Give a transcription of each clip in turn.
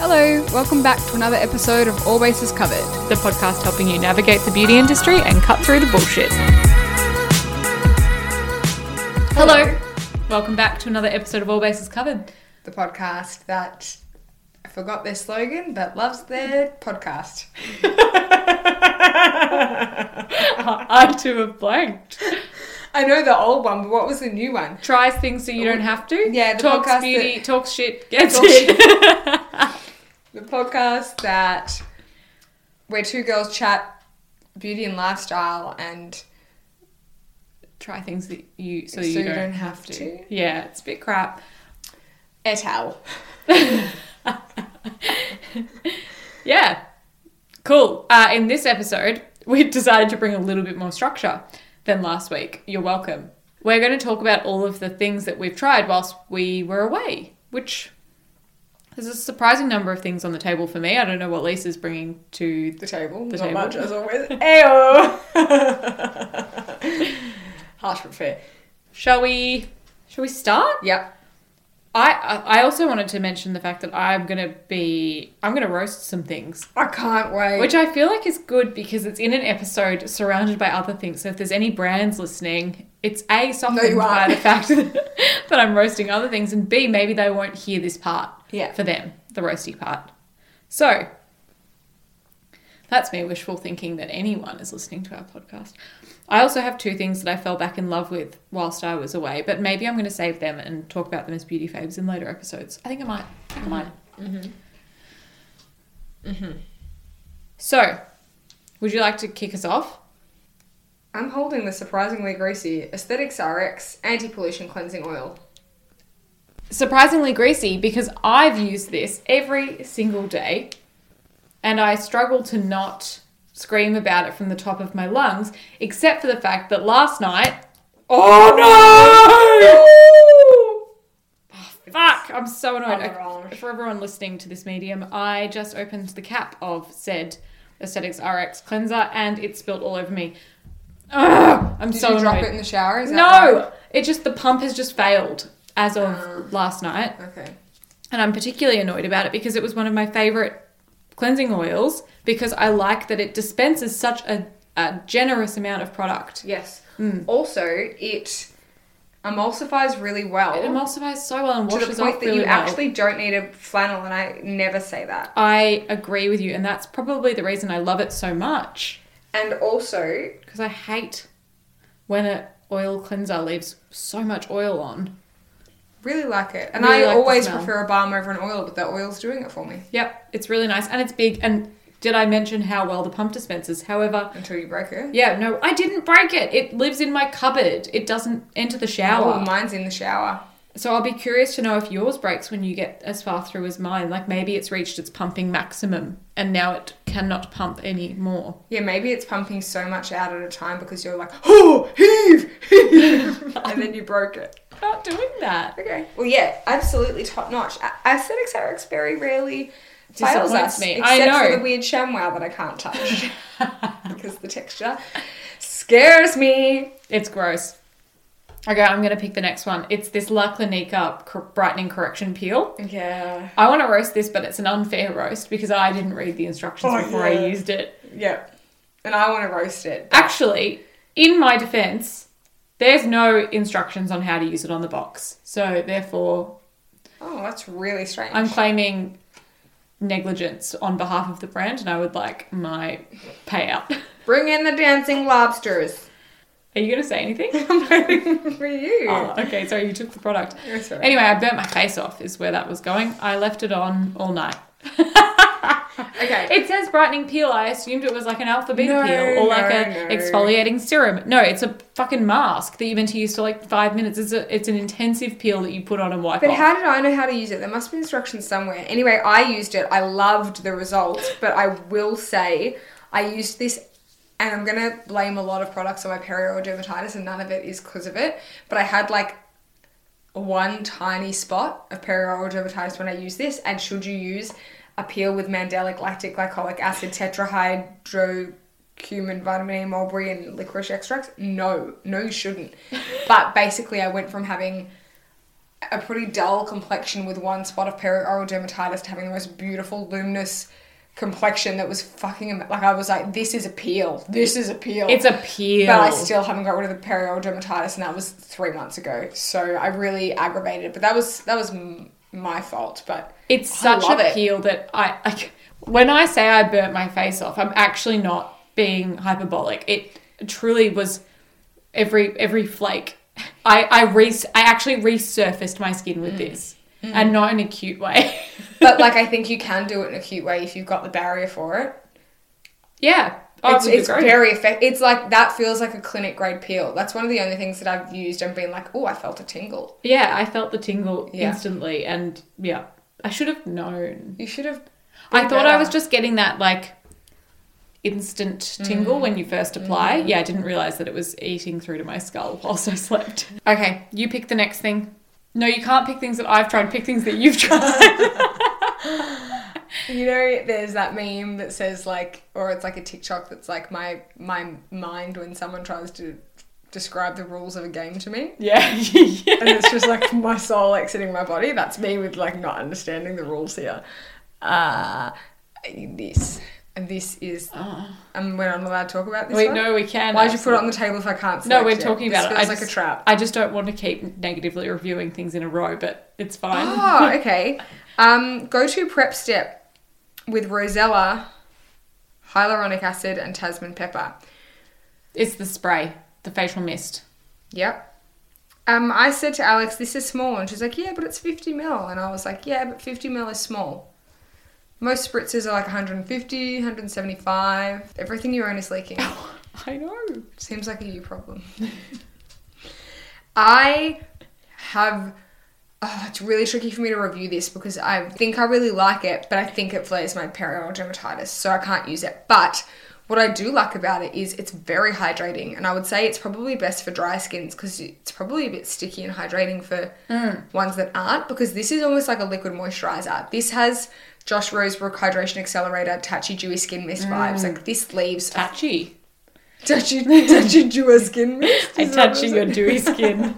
Hello, welcome back to another episode of All Bases Covered. The podcast helping you navigate the beauty industry and cut through the bullshit. Hello. Welcome back to another episode of All Bases Covered. The podcast that, I forgot their slogan, but loves their podcast. I too have blanked. I know the old one, but what was the new one? Tries things so you don't have to. Yeah, the talks podcast beauty, that- talks shit, gets Talks it. The podcast that where two girls chat beauty and lifestyle and Try things that you don't have to. Yeah, it's a bit crap. et al. Yeah. Cool. In this episode, we decided to bring a little bit more structure than last week. You're welcome. We're going to talk about all of the things that we've tried whilst we were away, which there's a surprising number of things on the table for me. I don't know what Lisa's bringing to The table. The Not table. much as always. Ayo! Harsh but fair. Shall we start? Yep. I also wanted to mention the fact that I'm going to roast some things. I can't wait. Which I feel like is good because it's in an episode surrounded by other things. So if there's any brands listening, it's A, softened you by aren't. the fact that I'm roasting other things, and B, maybe they won't hear this part for them, the roasty part. So that's me wishful thinking that anyone is listening to our podcast. I also have two things that I fell back in love with whilst I was away, but maybe I'm going to save them and talk about them as beauty faves in later episodes. I think I might. So, would you like to kick us off? I'm holding the surprisingly greasy Aesthetics RX Anti-Pollution Cleansing Oil. Surprisingly greasy because I've used this every single day and I struggle to not scream about it from the top of my lungs, except for the fact that last night... Oh no! Fuck, I'm so annoyed. Orange. For everyone listening to this medium, I just opened the cap of said Aesthetics RX cleanser and it spilled all over me. Ugh, I'm Did so you annoyed. drop it in the shower? Is that No! right? It just, the pump has just failed as of last night. Okay. And I'm particularly annoyed about it because it was one of my favourite cleansing oils because I like that it dispenses such a generous amount of product. Yes. Also, it emulsifies really well. It emulsifies so well and to washes the point off that really you well. actually don't need a flannel, and I never say that. I agree with you, and that's probably the reason I love it so much. And also, Because I hate when an oil cleanser leaves so much oil on. really like it. And Really I like the always smell. prefer a balm over an oil, but the oil's doing it for me. Yep, it's really nice and it's big. And did I mention how well the pump dispenses? However, Until you break it. yeah, no, I didn't break it. It lives in my cupboard. It doesn't enter the shower. Oh, mine's in the shower. So I'll be curious to know if yours breaks when you get as far through as mine. Like maybe it's reached its pumping maximum and now it cannot pump anymore. Yeah, maybe it's pumping so much out at a time because you're like, oh, heave, heave, and then you broke it. I'm not doing that. Okay. Well, yeah, absolutely top notch. Aesthetics RX very rarely fails Disappoints us, me. except I know. for the weird ShamWow that I can't touch because the texture scares me. It's gross. Okay, I'm going to pick the next one. It's this La Clinica Brightening Correction Peel. Yeah. I want to roast this, but it's an unfair roast because I didn't read the instructions before I used it. Yeah. And I want to roast it. Actually, in my defense, there's no instructions on how to use it on the box. So therefore, Oh, that's really strange. I'm claiming negligence on behalf of the brand and I would like my payout. Bring in the dancing lobsters. Are you going to say anything? I'm waiting for you. Oh, okay, sorry, you took the product. Oh, sorry. Anyway, I burnt my face off is where that was going. I left it on all night. Okay. It says brightening peel. I assumed it was like an alpha beta No, peel or like no, a no. exfoliating serum. No, it's a fucking mask that you're meant to use for like 5 minutes. It's an intensive peel that you put on and wipe But off. how did I know how to use it? There must be instructions somewhere. Anyway, I used it. I loved the results, but I will say I used this, and I'm going to blame a lot of products on my perioral dermatitis, and none of it is because of it. But I had like one tiny spot of perioral dermatitis when I used this, and should you use a peel with mandelic lactic glycolic acid, tetrahydrocumin, vitamin E, mulberry, and licorice extracts? No, you shouldn't. But basically, I went from having a pretty dull complexion with one spot of perioral dermatitis to having the most beautiful, luminous complexion that was fucking... Like, I was like, this is a peel. This is a peel. It's a peel. But I still haven't got rid of the perioral dermatitis, and that was 3 months ago. So I really aggravated. But that was my fault. But it's such a peel that I when I say I burnt my face off, I'm actually not being hyperbolic. It truly was every flake. I actually resurfaced my skin with this, and not in a cute way. But like, I think you can do it in a cute way if you've got the barrier for it. Yeah. It's very effective. It's like, that feels like a clinic grade peel. That's one of the only things that I've used and been like, oh, I felt a tingle. Yeah, I felt the tingle instantly, and yeah, I should have known. You should have. I thought I was just getting that like instant tingle when you first apply. Yeah, I didn't realise that it was eating through to my skull whilst I slept. Okay, you pick the next thing. No, you can't pick things that I've tried. Pick things that you've tried. You know, there's that meme that says like, or it's like a TikTok that's like my mind when someone tries to describe the rules of a game to me. Yeah. And it's just like my soul exiting my body. That's me with like not understanding the rules here. This is... And we're not allowed to talk about this one? No, we can. Why'd you put it on the table if I can't No, we're talking about it. This feels like a trap. I just don't want to keep negatively reviewing things in a row, but it's fine. Oh, okay. Go-to prep step with Rosella, hyaluronic acid, and Tasman pepper. It's the spray, the facial mist. Yep. I said to Alex, this is small. And she's like, yeah, but it's 50 ml. And I was like, yeah, but 50 ml is small. Most spritzers are like 150, 175. Everything you own is leaking. Oh, I know. Seems like a you problem. I have... Oh, it's really tricky for me to review this because I think I really like it, but I think it flares my perioral dermatitis, so I can't use it. But what I do like about it is it's very hydrating, and I would say it's probably best for dry skins because it's probably a bit sticky and hydrating for ones that aren't, because this is almost like a liquid moisturizer. This has Josh Rosebrook Hydration Accelerator, Touchy Dewy Skin Mist vibes. Like, this leaves... Touchy dewy skin mist. I touchy your dewy skin.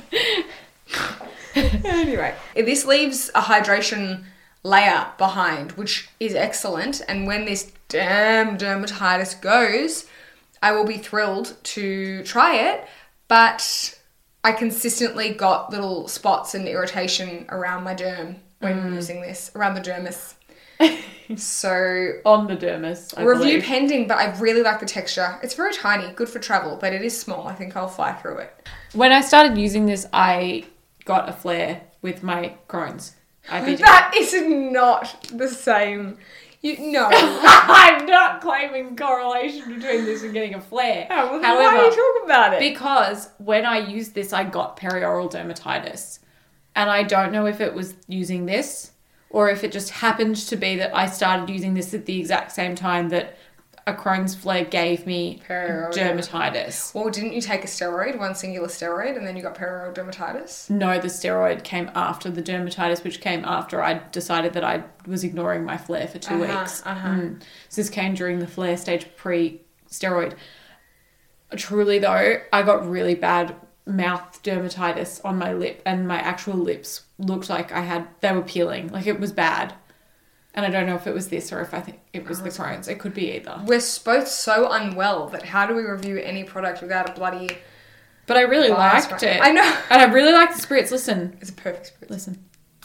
Anyway, this leaves a hydration layer behind, which is excellent. And when this damn dermatitis goes, I will be thrilled to try it. But I consistently got little spots and irritation around my derm when using this, around the dermis. So on the dermis, review pending, but I really like the texture. It's very tiny, good for travel, but it is small. I think I'll fly through it. When I started using this, I got a flare with my Crohn's. That is not the same. No. I'm not claiming correlation between this and getting a flare. Oh, well, however, why are you talking about it? Because when I used this, I got perioral dermatitis. And I don't know if it was using this or if it just happened to be that I started using this at the exact same time that a Crohn's flare gave me dermatitis. Well, didn't you take a steroid, one singular steroid, and then you got perioral dermatitis? No, the steroid came after the dermatitis, which came after I decided that I was ignoring my flare for 2 weeks. So this came during the flare stage pre-steroid. Truly, though, I got really bad mouth dermatitis on my lip, and my actual lips looked like they were peeling. Like, it was bad. And I don't know if it was this or if I think it was the Crohn's. It could be either. We're both so unwell that how do we review any product without a bloody... But I really liked it. I know. And I really liked the spritz. Listen. It's a perfect spritz. Listen.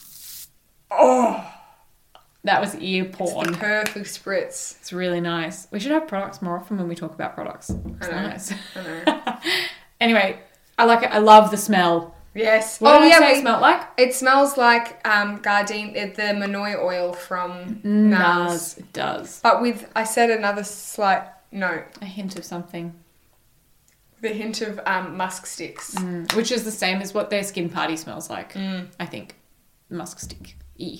Oh! That was ear porn. It's the perfect spritz. It's really nice. We should have products more often when we talk about products. It's nice. I know. Anyway, I like it. I love the smell. Yes. What did I say it smelled like? It smells like Gardein, the Manoi oil from NARS. It does. But with, I said another slight note. A hint of something. The hint of musk sticks. Which is the same as what their Skin Party smells like, I think. Musk stick.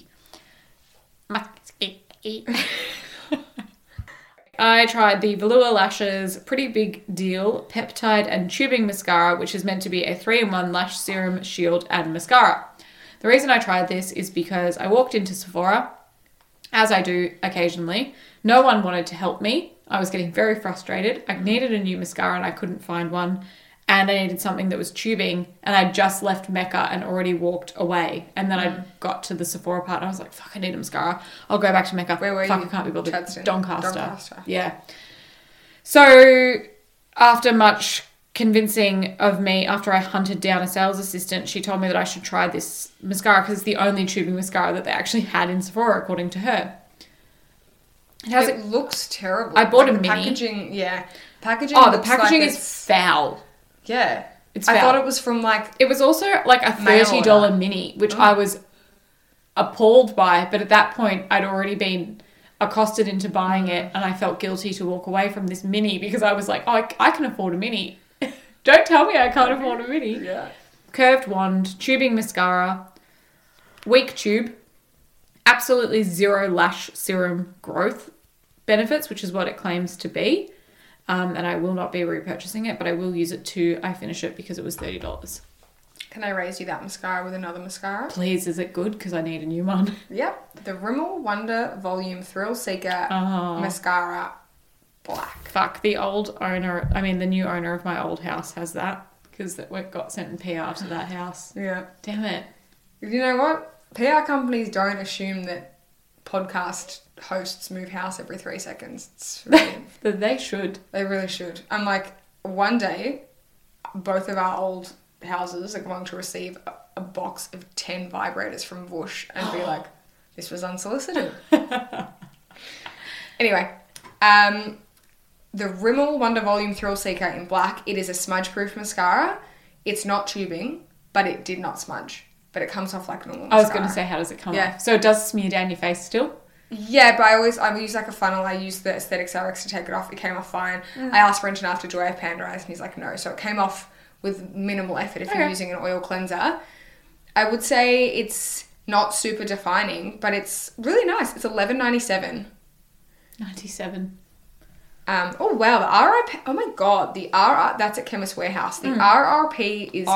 Musk stick. I tried the Velour Lashes Pretty Big Deal Peptide and Tubing Mascara, which is meant to be a 3-in-1 lash serum, shield, and mascara. The reason I tried this is because I walked into Sephora, as I do occasionally. No one wanted to help me. I was getting very frustrated. I needed a new mascara and I couldn't find one. and I needed something that was tubing, and I just left Mecca and already walked away. And then I got to the Sephora part and I was like, fuck, I need a mascara. I'll go back to Mecca. Where were fuck, you? I can't be bothered. Chadstone. Doncaster. Yeah. So after much convincing of me, after I hunted down a sales assistant, she told me that I should try this mascara because it's the only tubing mascara that they actually had in Sephora, according to her. It looks terrible. I bought a mini. Packaging, yeah. Packaging. Oh, the packaging is foul. Yeah. It's foul. I thought it was from like... It was also like a $30 mini, which I was appalled by. But at that point, I'd already been accosted into buying it, and I felt guilty to walk away from this mini because I was like, oh, I can afford a mini. Don't tell me I can't afford a mini. Yeah. Curved wand, tubing mascara, weak tube, absolutely zero lash serum growth benefits, which is what it claims to be. And I will not be repurchasing it, but I will use it till I finish it because it was $30. Can I raise you that mascara with another mascara? Please, is it good? Because I need a new one. Yep. The Rimmel Wonder Volume Thrill Seeker Mascara Black. Fuck, the new owner of my old house has that because it got sent in PR to that house. Yeah. Damn it. You know what? PR companies don't assume that podcast hosts move house every 3 seconds. It's really, They should. They really should. And like one day, both of our old houses are going to receive a box of 10 vibrators from Vush and be like, this was unsolicited. Anyway, the Rimmel Wonder Volume Thrill Seeker in black. It is a smudge-proof mascara. It's not tubing, but it did not smudge. But it comes off like normal mascara. I was going to say, how does it come off? So it does smear down your face still? Yeah, but I use like a funnel. I used the Aesthetics RX to take it off. It came off fine. I asked Brenton after, do I have panda eyes? And he's like, no. So it came off with minimal effort if you're using an oil cleanser. I would say it's not super defining, but it's really nice. It's $11.97. 97. Oh wow, the RRP. Oh my god, the RR. That's at Chemist Warehouse. The RRP is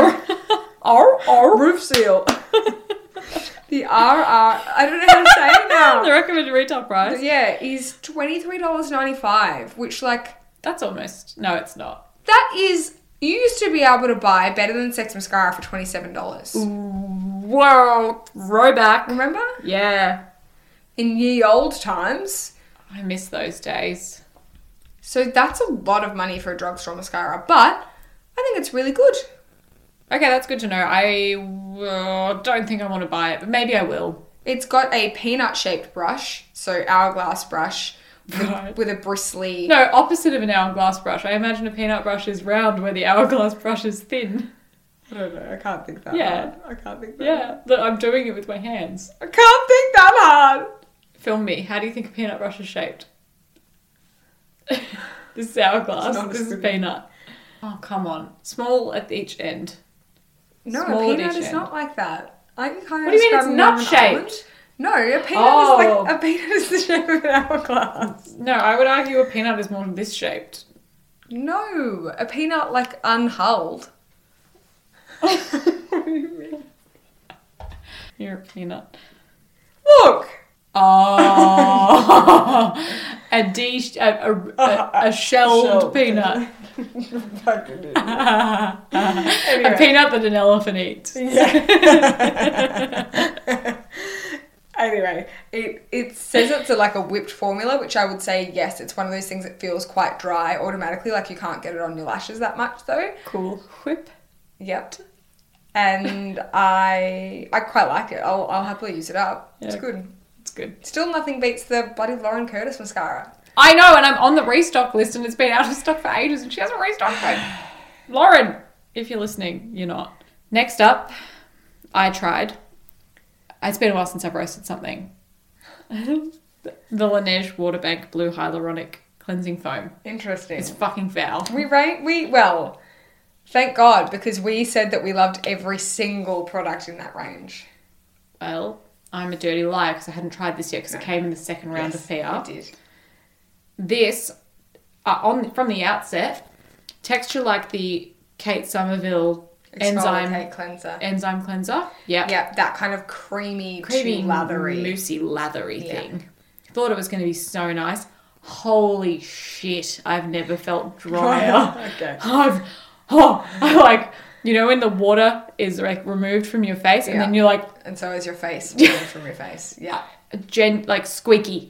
RR roof seal. The RR. I don't know how to say it now. The recommended retail price. Yeah, is $23.95, which like that's almost no, it's not. That is. You used to be able to buy Better Than Sex mascara for $27. Whoa, throwback. Remember? Yeah. In ye old times. I miss those days. So that's a lot of money for a drugstore mascara, but I think it's really good. Okay, that's good to know. I don't think I want to buy it, but maybe I will. It's got a peanut-shaped brush, so hourglass brush, with a bristly... No, opposite of an hourglass brush. I imagine a peanut brush is round where the hourglass brush is thin. I don't know. I can't think that hard. I can't think that hard. Yeah, I'm doing it with my hands. I can't think that hard. Film me. How do you think a peanut brush is shaped? This is hourglass. This is peanut. Oh, come on. Small at each end. No, a peanut is not like that. I can kind of. What do you mean it's nut shaped? No, a peanut is the shape of an hourglass. No, I would argue a peanut is more this shaped. No, a peanut like unhulled. What do you mean? You're a peanut. Look. Oh, a shelled peanut. Anyway. A peanut that an elephant eats. Yeah. Anyway, it says it's like a whipped formula, which I would say, yes, it's one of those things that feels quite dry automatically, like you can't get it on your lashes that much though. Cool. Whip. Yep. And I quite like it. I'll happily use it up. Yeah. It's good. It's good. Still nothing beats the bloody Lauren Curtis mascara. I know, and I'm on the restock list and it's been out of stock for ages and she hasn't restocked it. Lauren, if you're listening, you're not. Next up, I tried. It's been a while since I've roasted something. The Laneige Waterbank Blue Hyaluronic Cleansing Foam. Interesting. It's fucking foul. Well, thank God, because we said that we loved every single product in that range. Well, I'm a dirty liar because I hadn't tried this yet because it came in the second round of PR. It did. This, from the outset, texture like the Kate Somerville enzyme cleanser. Yeah. Yeah, that kind of creamy lathery. Moussey, lathery thing. Thought it was going to be so nice. Holy shit, I've never felt drier. Okay. I like, you know, when the water is like removed from your face and then you're like... And so is your face removed from your face. Yeah. Like squeaky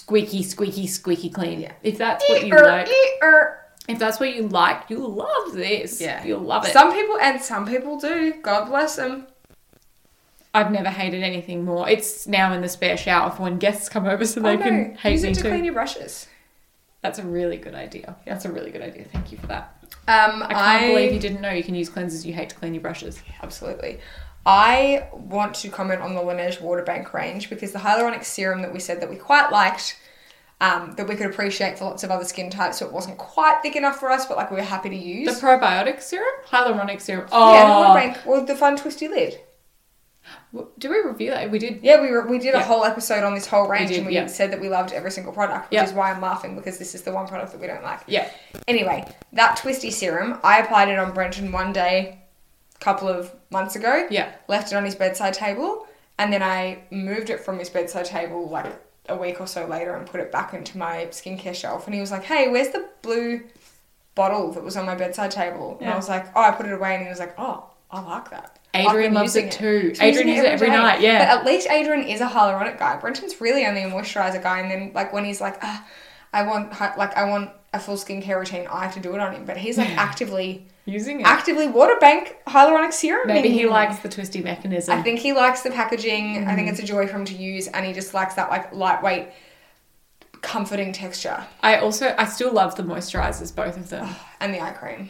clean. Yeah. If that's what you like... If that's what you like, you'll love this. Yeah. You'll love it. Some people do. God bless them. I've never hated anything more. It's now in the spare shower for when guests come over so they can hate Use me it too. to clean your brushes. That's a really good idea. Thank you for that. I can't believe you didn't know you can use cleansers you hate to clean your brushes. Absolutely. I want to comment on the Laneige Water Bank range because the hyaluronic serum that we said that we quite liked, that we could appreciate for lots of other skin types, so it wasn't quite thick enough for us, but like we were happy to use. The probiotic serum? Hyaluronic serum. Oh. Yeah, the Water Bank, or the fun twisty lid. Did we review that? We did. Yeah, we did a whole episode on this whole range and we yeah. said that we loved every single product, which is why I'm laughing because this is the one product that we don't like. Yeah. Anyway, that twisty serum, I applied it on Brenton one day a couple of months ago. Yeah. Left it on his bedside table and then I moved it from his bedside table like a week or so later and put it back into my skincare shelf and he was like, hey, where's the blue bottle that was on my bedside table? And I was like, oh, I put it away and he was like, oh, I like that. Adrian loves it too. Adrian uses it every night, yeah. But at least Adrian is a hyaluronic guy. Brenton's really only a moisturizer guy, and then like when he's like, I want a full skincare routine, I have to do it on him. But he's like actively using it, actively water bank hyaluronic serum. Maybe he likes the twisty mechanism. I think he likes the packaging. I think it's a joy for him to use, and he just likes that like lightweight, comforting texture. I still love the moisturizers, both of them, and the eye cream.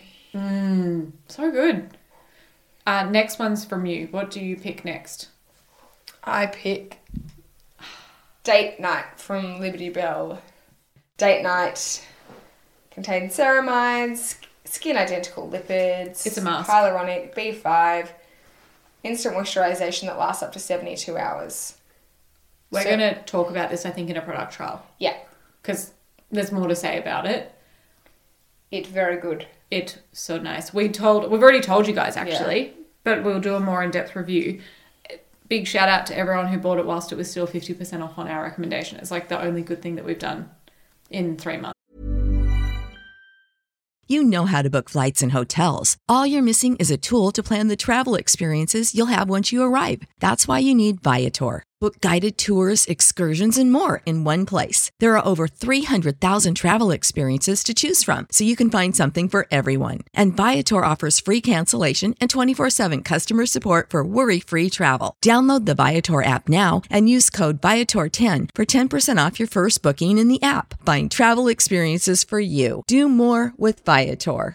So good. Next one's from you. What do you pick next? I pick Date Night from Liberty Bell. Date Night contains ceramides, skin identical lipids. It's a mask. Hyaluronic, B5, instant moisturization that lasts up to 72 hours. We're going to talk about this, I think, in a product trial. Yeah. Because there's more to say about it. It's very good. It's so nice. We've already told you guys, actually, but we'll do a more in-depth review. Big shout out to everyone who bought it whilst it was still 50% off on our recommendation. It's like the only good thing that we've done in 3 months. You know how to book flights and hotels. All you're missing is a tool to plan the travel experiences you'll have once you arrive. That's why you need Viator. Book guided tours, excursions, and more in one place. There are over 300,000 travel experiences to choose from, so you can find something for everyone. And Viator offers free cancellation and 24/7 customer support for worry-free travel. Download the Viator app now and use code Viator10 for 10% off your first booking in the app. Find travel experiences for you. Do more with Viator.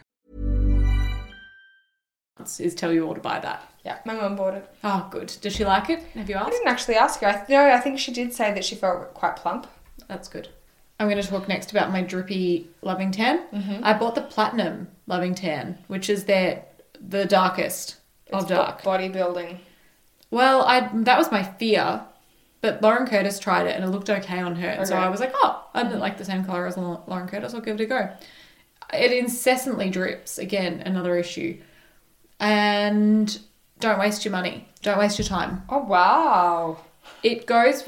Is tell you all to buy that. Yeah, my mum bought it. Oh, good. Does she like it? Have you asked? I didn't actually ask her. I think she did say that she felt quite plump. That's good. I'm going to talk next about my drippy Loving Tan. Mm-hmm. I bought the Platinum Loving Tan, which is the darkest of dark. Bodybuilding. Well, that was my fear, but Lauren Curtis tried it and it looked okay on her. And so I was like, I'm like the same colour as Lauren Curtis. I'll give it a go. It incessantly drips. Again, another issue. And don't waste your money. Don't waste your time. Oh, wow. It goes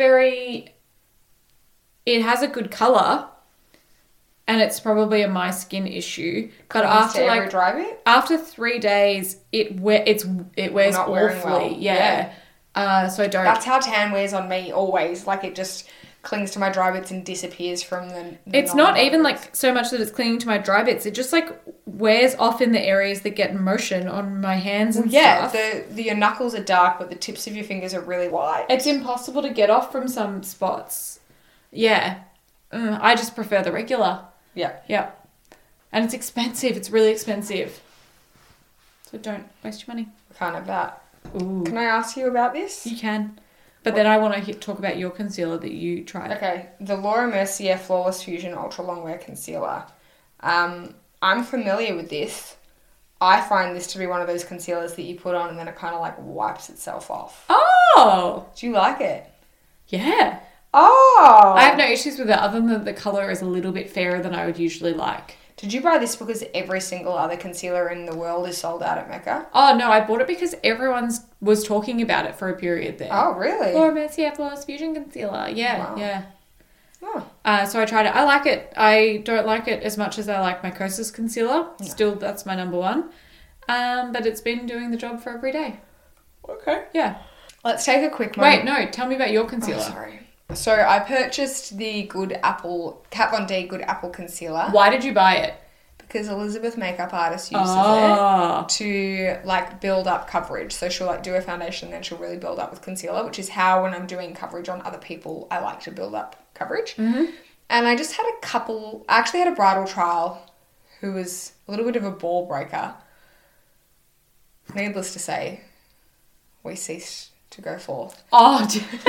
it has a good colour and it's probably a my skin issue. But after 3 days, it wears awfully. Well. Yeah. So don't. That's how tan wears on me always. Like it just clings to my dry bits and disappears from the it's not even like so much that it's clinging to my dry bits. It just like wears off in the areas that get motion on my hands and stuff. Your knuckles are dark, but the tips of your fingers are really white. It's impossible to get off from some spots. Yeah. I just prefer the regular. Yeah. Yeah. And it's expensive. It's really expensive. So don't waste your money. We can't have that. Ooh. Can I ask you about this? You can. But then I want to talk about your concealer that you tried. Okay. The Laura Mercier Flawless Fusion Ultra Longwear Concealer. I'm familiar with this. I find this to be one of those concealers that you put on and then it kind of like wipes itself off. Oh! Do you like it? Yeah. Oh! I have no issues with it other than the colour is a little bit fairer than I would usually like. Did you buy this because every single other concealer in the world is sold out at Mecca? Oh, no, I bought it because everyone was talking about it for a period there. Oh, really? Laura Mercier Flawless Fusion Concealer. Yeah, wow. Yeah. Oh. So I tried it. I like it. I don't like it as much as I like my Kosas concealer. No. Still, that's my number one. But it's been doing the job for every day. Okay. Yeah. Let's take a quick moment. Wait, no. Tell me about your concealer. Oh, sorry. So I purchased the Kat Von D Good Apple Concealer. Why did you buy it? Because Elizabeth, makeup artist, uses it to like build up coverage. So she'll like do a foundation, then she'll really build up with concealer, which is how when I'm doing coverage on other people, I like to build up coverage. Mm-hmm. And I just had I actually had a bridal trial who was a little bit of a ball breaker. Needless to say, we ceased to go forth. Oh,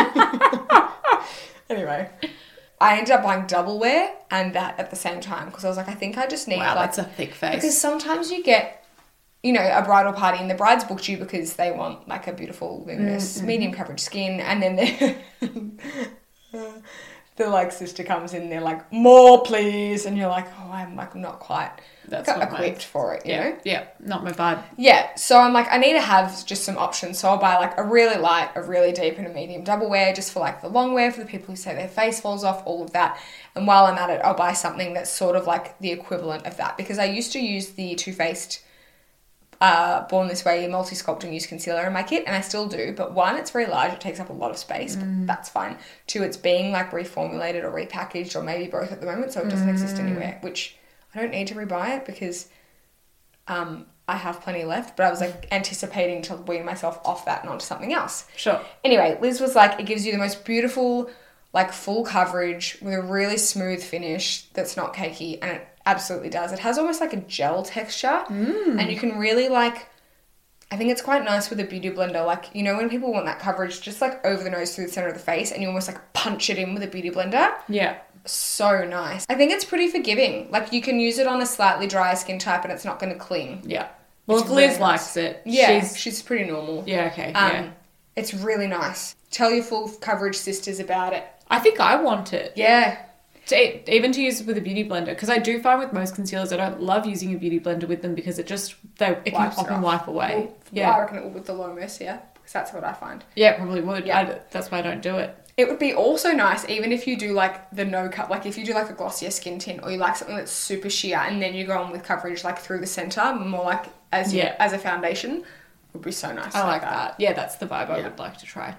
Anyway, I ended up buying double wear and that at the same time because I was like, I think I just need that's a thick face. Because sometimes you get, you know, a bridal party and the bride's booked you because they want like a beautiful, luminous, medium coverage skin, and then the like sister comes in and they're like, more please, and you're like, oh, I'm like not quite equipped for it, you know? Yeah, not my vibe. Yeah, so I'm like, I need to have just some options. So I'll buy like a really light, a really deep, and a medium double wear just for like the long wear for the people who say their face falls off, all of that. And while I'm at it, I'll buy something that's sort of like the equivalent of that, because I used to use the Too Faced Born This Way Multi-Sculpt and Use Concealer in my kit, and I still do, but one, it's very large, it takes up a lot of space, but that's fine. Two, it's being like reformulated or repackaged, or maybe both at the moment, so it doesn't exist anywhere, which I don't need to rebuy it because I have plenty left, but I was like anticipating to wean myself off that and onto something else. Sure. Anyway, Liz was like, it gives you the most beautiful, like full coverage with a really smooth finish that's not cakey, and it absolutely does. It has almost like a gel texture, and you can really like, I think it's quite nice with a beauty blender. Like, you know, when people want that coverage just like over the nose through the center of the face, and you almost like punch it in with a beauty blender. Yeah. So nice. I think it's pretty forgiving. Like, you can use it on a slightly drier skin type and it's not going to cling. Yeah. Well, It's if Liz really likes it, Yeah, she's pretty normal. Yeah, okay. It's really nice. Tell your full coverage sisters about it. I think I want it. Yeah. Even to use with a beauty blender, because I do find with most concealers I don't love using a beauty blender with them because it can pop and wipe away. Well, I reckon it will with the low mousse, yeah, because that's what I find. Yeah, probably would. Yeah. That's why I don't do it. It would be also nice even if you do like the no cut, like if you do like a glossier skin tint, or you like something that's super sheer and then you go on with coverage like through the center, more like as a foundation, would be so nice. I like that. Yeah, that's the vibe I would like to try.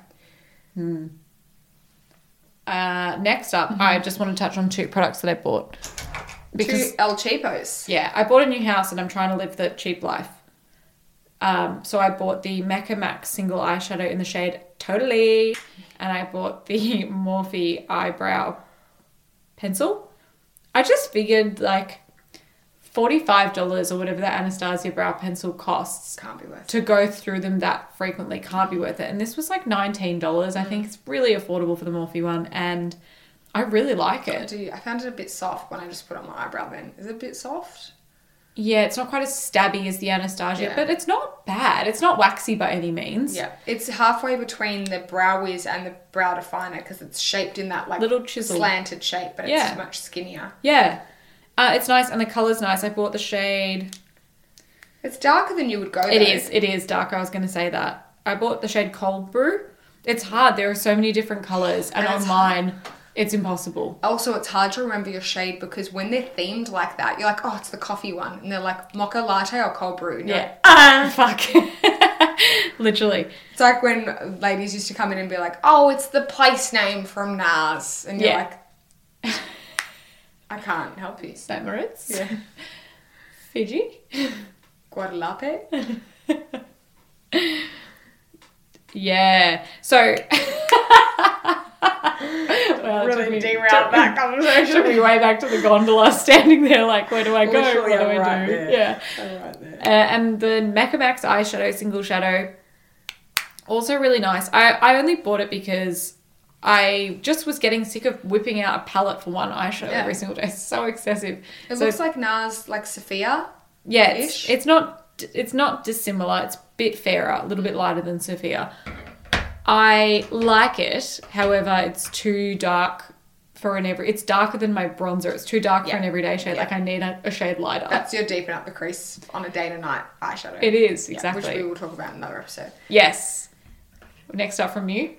Next up, I just want to touch on 2 products that I bought. Because 2 El Cheapos. Yeah, I bought a new house and I'm trying to live the cheap life. So I bought the Mecca Max single eyeshadow in the shade Totally, and I bought the Morphe eyebrow pencil. I just figured like $45 or whatever that Anastasia brow pencil costs can't be worth it. To go through them that frequently can't be worth it. And this was like $19. I think it's really affordable for the Morphe one, and I really like it. I found it a bit soft when I just put it on my eyebrow then. Is it a bit soft? Yeah, it's not quite as stabby as the Anastasia, but it's not bad. It's not waxy by any means. Yeah, it's halfway between the Brow Wiz and the Brow Definer because it's shaped in that like little chisel slanted shape, but it's much skinnier. Yeah, it's nice and the colour's nice. I bought the shade. It's darker than you would go. It is darker. I was going to say that. I bought the shade Cold Brew. It's hard. There are so many different colours, and online it's impossible. Also, it's hard to remember your shade because when they're themed like that, you're like, oh, it's the coffee one. And they're like, mocha latte or cold brew. And you're like, fuck. Literally. It's like when ladies used to come in and be like, oh, it's the place name from NARS. And you're like, I can't help you. St. Moritz? Yeah. Fiji? Guadalupe? Yeah. So... Well, really derailed that conversation. Took me way back to the gondola, standing there like, where do I go? Literally, what do I right do? There. Yeah. I'm right there. And the Mecca Max eyeshadow, single shadow, also really nice. I only bought it because I just was getting sick of whipping out a palette for one eyeshadow every single day. It's so excessive. It looks like NARS, like Sophia. Yeah, it's not dissimilar. It's a bit fairer, a little bit lighter than Sophia. I like it, however, it's too dark for it's darker than my bronzer. It's too dark for an everyday shade. Like, I need a shade lighter. That's your deepen up the crease on a day to night eyeshadow. It is, exactly. Which we will talk about in another episode. Yes. Next up from you.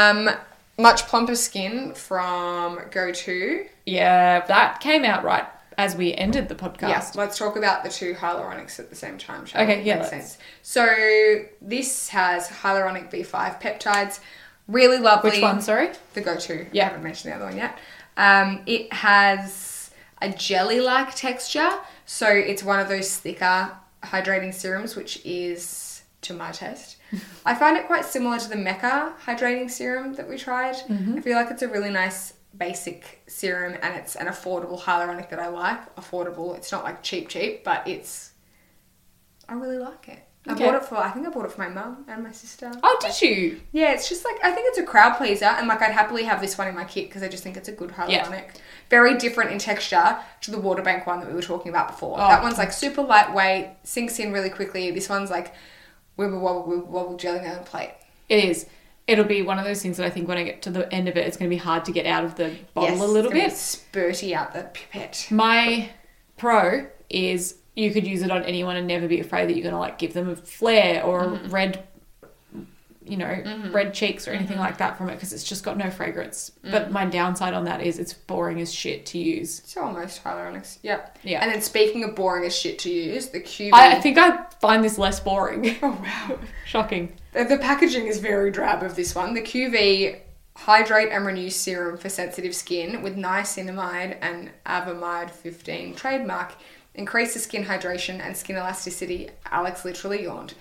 Much Plumper Skin from Go To. Yeah, that came out right as we ended the podcast. Yeah, let's talk about the two hyaluronics at the same time, shall we? Okay, yeah, Makes sense. So this has hyaluronic B5 peptides. Really lovely. Which one, sorry? The go-to. Yeah. I haven't mentioned the other one yet. It has a jelly-like texture. So it's one of those thicker hydrating serums, which is, to my taste, I find it quite similar to the Mecca hydrating serum that we tried. I feel like it's a really nice basic serum, and it's an affordable hyaluronic that I like. Affordable. It's not like cheap, but I really like it. I think I bought it for my mum and my sister. Oh, did you? Yeah, it's just like, I think it's a crowd pleaser, and like I'd happily have this one in my kit because I just think it's a good hyaluronic. Yeah. Very different in texture to the Waterbank one that we were talking about before. Oh. That one's like super lightweight, sinks in really quickly. This one's like wibble wobble jelly nail and plate. It is. It'll be one of those things that I think when I get to the end of it, it's going to be hard to get out of the bottle a little bit. It's spurty out the pipette. My pro is you could use it on anyone and never be afraid that you're going to like give them a flare or a red, red cheeks or anything like that from it, because it's just got no fragrance. But my downside on that is it's boring as shit to use. It's almost hyaluronics. Yep. Yeah. And then speaking of boring as shit to use, the QV. I think I find this less boring. Oh, wow. Shocking. The packaging is very drab of this one. The QV Hydrate and Renew Serum for Sensitive Skin with niacinamide and Avamide 15 trademark. Increase the skin hydration and skin elasticity. Alex literally yawned.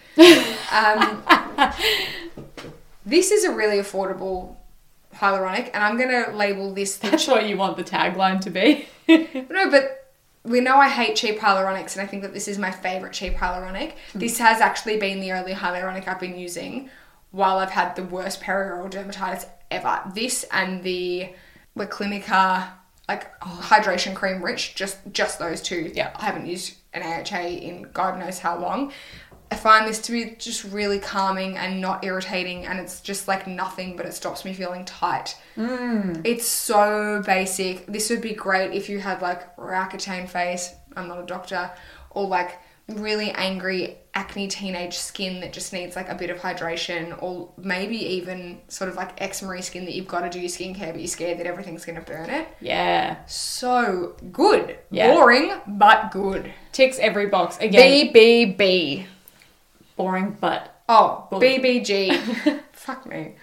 This is a really affordable hyaluronic, and I'm going to label this... That's what you want the tagline to be. No, but we know I hate cheap hyaluronics, and I think that this is my favourite cheap hyaluronic. This has actually been the only hyaluronic I've been using while I've had the worst perioral dermatitis ever. This and the La Clinica hydration cream rich, just those two. Yeah. I haven't used an AHA in God knows how long. I find this to be just really calming and not irritating, and it's just like nothing, but it stops me feeling tight. It's so basic. This would be great if you had like Roaccutane face, I'm not a doctor, or like really angry acne teenage skin that just needs like a bit of hydration, or maybe even sort of like eczema skin that you've got to do your skincare but you're scared that everything's going to burn it. Yeah. So good. Yeah. Boring, but good. Ticks every box. Again. BBB. Boring, but... Oh, good. BBG. Fuck me.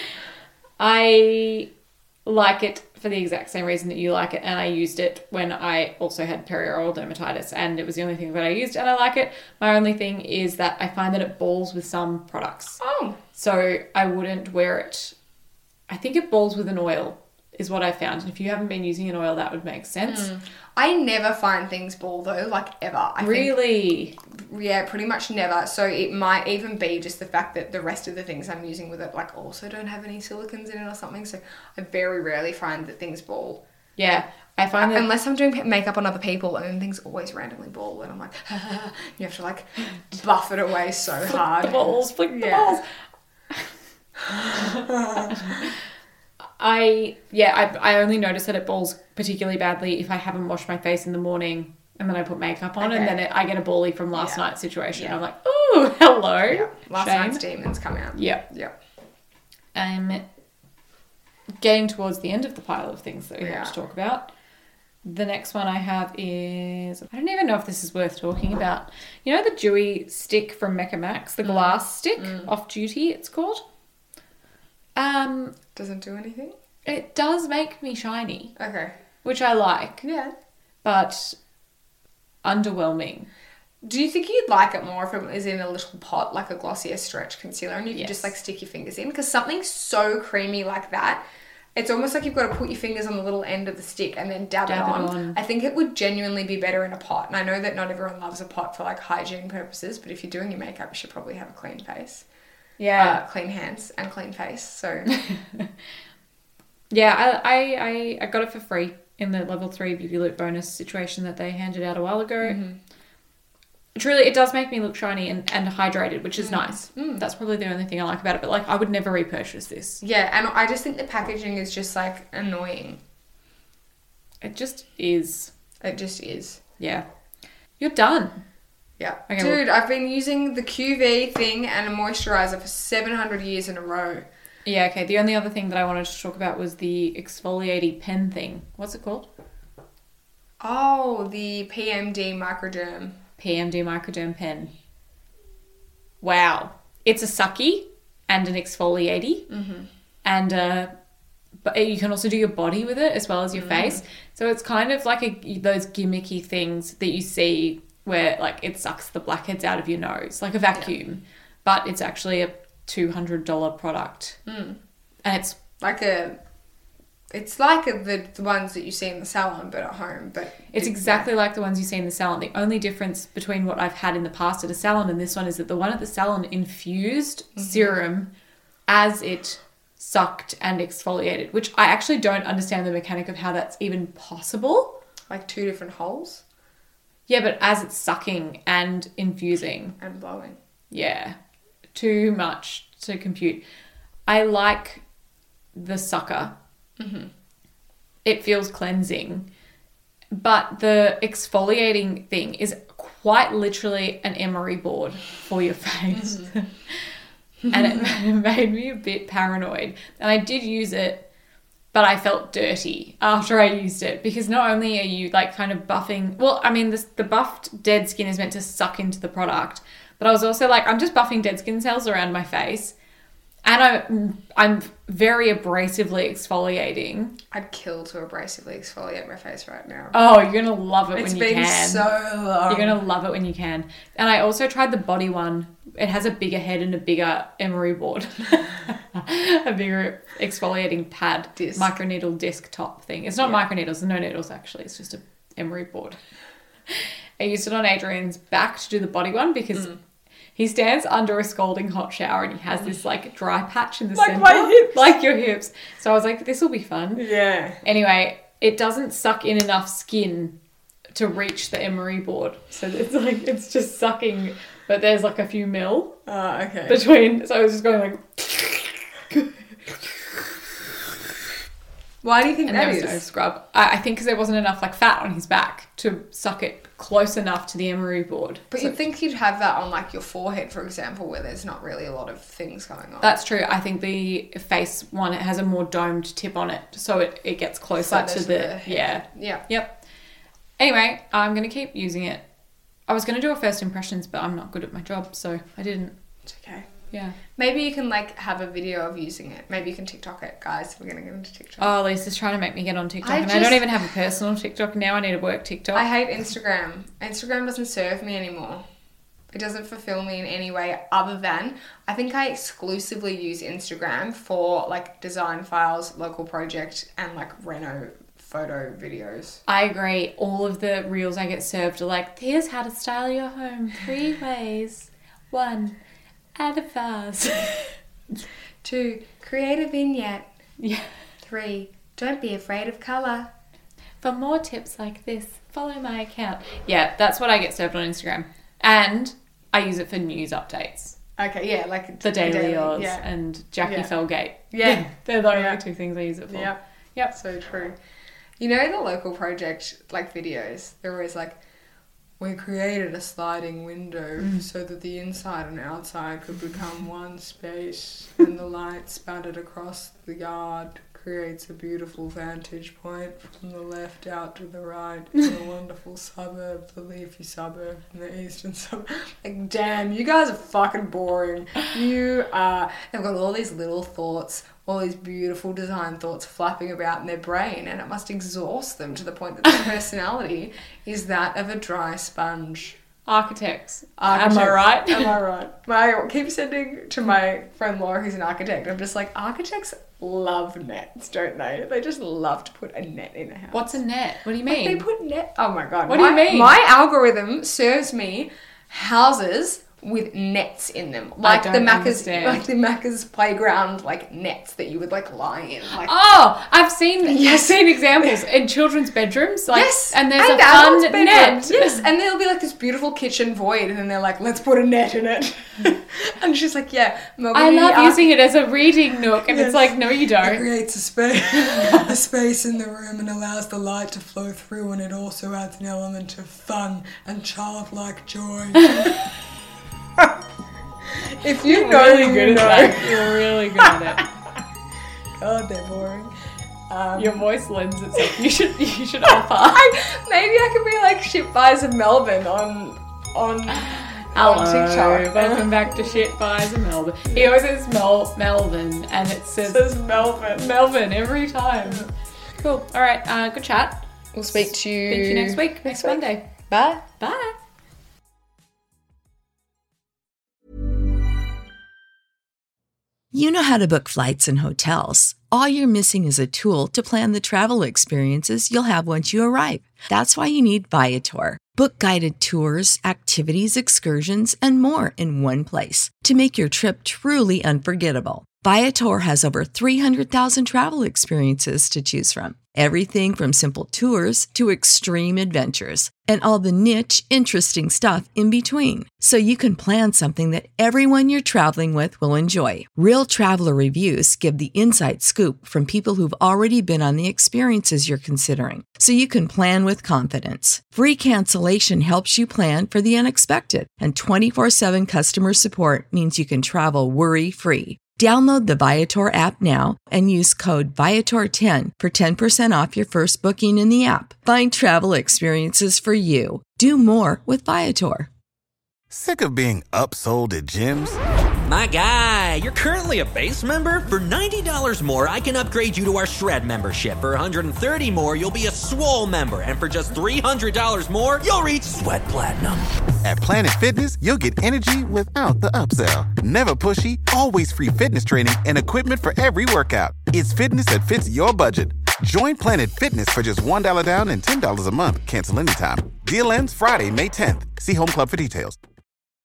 I like it for the exact same reason that you like it, and I used it when I also had perioral dermatitis, and it was the only thing that I used, and I like it. My only thing is that I find that it balls with some products. Oh. So I wouldn't wear it. I think it balls with an oil is what I found, and if you haven't been using an oil, that would make sense. I never find things ball though, like ever. I really? Yeah, pretty much never. So it might even be just the fact that the rest of the things I'm using with it like also don't have any silicons in it or something. So I very rarely find that things ball. Yeah, I find that... Unless I'm doing makeup on other people, and then things always randomly ball, and I'm like, you have to like buff it away so hard. Flick the balls. I only notice that it balls particularly badly if I haven't washed my face in the morning and then I put makeup on, and then I get a bally from last night's situation. I'm like, oh, hello. Yeah. Last Shame. night's demons come out. Yeah. Getting towards the end of the pile of things that we have to talk about. The next one I have is... I don't even know if this is worth talking about. You know the dewy stick from Mecca Max? The glass stick? Off Duty, it's called. Doesn't do anything? It does make me shiny. Okay. Which I like. Yeah. But underwhelming. Do you think you'd like it more if it was in a little pot, like a Glossier Stretch Concealer, and you could just like stick your fingers in? Because something so creamy like that, it's almost like you've got to put your fingers on the little end of the stick and then dab it on. I think it would genuinely be better in a pot. And I know that not everyone loves a pot for like hygiene purposes, but if you're doing your makeup, you should probably have a clean face. Yeah. Clean hands and clean face. So... Yeah, I got it for free in the level 3 Beauty Loop bonus situation that they handed out a while ago. Truly, it does make me look shiny and hydrated, which is nice. That's probably the only thing I like about it. But like, I would never repurchase this. Yeah, and I just think the packaging is just like annoying. It just is. It just is. Yeah. You're done. Yeah. Okay, dude, I've been using the QV thing and a moisturiser for 700 years in a row. Yeah, okay. The only other thing that I wanted to talk about was the exfoliating pen thing. What's it called? Oh, the PMD Microderm. PMD Microderm pen. Wow. It's a sucky and an exfoliaty. Mm-hmm. And but you can also do your body with it as well as your face. So it's kind of like those gimmicky things that you see where like it sucks the blackheads out of your nose, like a vacuum. Yeah. But it's actually a $200 product. And it's like the ones that you see in the salon, but at home. But it's exactly like the ones you see in the salon. The only difference between what I've had in the past at a salon and this one is that the one at the salon infused serum as it sucked and exfoliated, which I actually don't understand the mechanic of how that's even possible. Like 2 different holes? Yeah, but as it's sucking and infusing. And blowing. Yeah. Too much to compute. I like the sucker. Mm-hmm. It feels cleansing. But the exfoliating thing is quite literally an emery board for your face. And it made me a bit paranoid. And I did use it, but I felt dirty after I used it because not only are you like kind of buffing... Well, I mean, the buffed dead skin is meant to suck into the product, but I was also like, I'm just buffing dead skin cells around my face. And I'm very abrasively exfoliating. I'd kill to abrasively exfoliate my face right now. Oh, you're going to love it when you can. It's been so long. You're going to love it when you can. And I also tried the body one. It has a bigger head and a bigger emery board. A bigger exfoliating pad. Disc. Microneedle disc top thing. It's not microneedles. There's no needles, actually. It's just an emery board. I used it on Adrian's back to do the body one because... He stands under a scalding hot shower and he has this like dry patch in the center. Like my hips. Like your hips. So I was like, this will be fun. Yeah. Anyway, it doesn't suck in enough skin to reach the emery board. So it's like, it's just sucking, but there's like a few mil. Okay. Between, so I was just going like... Why do you think and that there is? was no scrub. I think because there wasn't enough like fat on his back to suck it close enough to the emery board. But you'd think you'd have that on like your forehead, for example, where there's not really a lot of things going on. That's true. I think the face one, it has a more domed tip on it, so it gets closer to the yeah. Yep. Anyway, I'm going to keep using it. I was going to do a first impressions, but I'm not good at my job, so I didn't. It's okay. Yeah. Maybe you can like have a video of using it. Maybe you can TikTok it, guys. We're going to get into TikTok. Oh, Lisa's trying to make me get on TikTok. I don't even have a personal TikTok now. I need a work TikTok. I hate Instagram. Instagram doesn't serve me anymore. It doesn't fulfill me in any way other than I think I exclusively use Instagram for like design files, local project, and like reno photo videos. I agree. All of the reels I get served are like, here's how to style your home 3 ways. 1. Add a vase. 2. Create a vignette. Yeah. 3. Don't be afraid of colour. For more tips like this, follow my account. Yeah, that's what I get served on Instagram. And I use it for news updates. Okay, yeah, like... The Daily Oz and Jackie Felgate. Yeah. They're the only 2 things I use it for. Yep. So true. You know the local project, like, videos? They're always like... We created a sliding window so that the inside and outside could become one space, and the light spattered across the yard creates a beautiful vantage point from the left out to the right in a wonderful suburb, the leafy suburb in the eastern suburb. Like, damn, you guys are fucking boring. They've got all these little thoughts, all these beautiful design thoughts flapping about in their brain, and it must exhaust them to the point that their personality is that of a dry sponge. Architects. Am I right? Am I right? I keep sending to my friend Laura, who's an architect. I'm just like, architects love nets, don't they? They just love to put a net in a house. What's a net? What do you mean? Like they put net. Oh my god. What do you mean? My algorithm serves me houses with nets in them, like the Macca's playground, like nets that you would like lie in. Like, I've seen examples in children's bedrooms. Like, and there's a fun net. Yes, and there'll be like this beautiful kitchen void, and then they're like, let's put a net in it. And she's like, I love using it as a reading nook, and it's like, no, you don't. It creates a space in the room and allows the light to flow through, and it also adds an element of fun and childlike joy. If you know, really good at that. You're really good at it. God, they're boring. Your voice lends itself. You should offer. Maybe I could be like Shit Buys of Melbourne on TikTok. Welcome back to Shit Buys of Melbourne. He always says Melbourne, and it says Melbourne. Melbourne every time. Cool. All right. Good chat. We'll speak to you next week. Next Monday. Bye. Bye. You know how to book flights and hotels. All you're missing is a tool to plan the travel experiences you'll have once you arrive. That's why you need Viator. Book guided tours, activities, excursions, and more in one place to make your trip truly unforgettable. Viator has over 300,000 travel experiences to choose from. Everything from simple tours to extreme adventures and all the niche, interesting stuff in between. So you can plan something that everyone you're traveling with will enjoy. Real traveler reviews give the inside scoop from people who've already been on the experiences you're considering. So you can plan with confidence. Free cancellation helps you plan for the unexpected. And 24/7 customer support means you can travel worry-free. Download the Viator app now and use code Viator10 for 10% off your first booking in the app. Find travel experiences for you. Do more with Viator. Sick of being upsold at gyms? My guy, you're currently a base member. For $90 more, I can upgrade you to our Shred membership. For $130 more, you'll be a Swole member. And for just $300 more, you'll reach Sweat Platinum. At Planet Fitness, you'll get energy without the upsell. Never pushy, always free fitness training and equipment for every workout. It's fitness that fits your budget. Join Planet Fitness for just $1 down and $10 a month. Cancel anytime. Deal ends Friday, May 10th. See Home Club for details.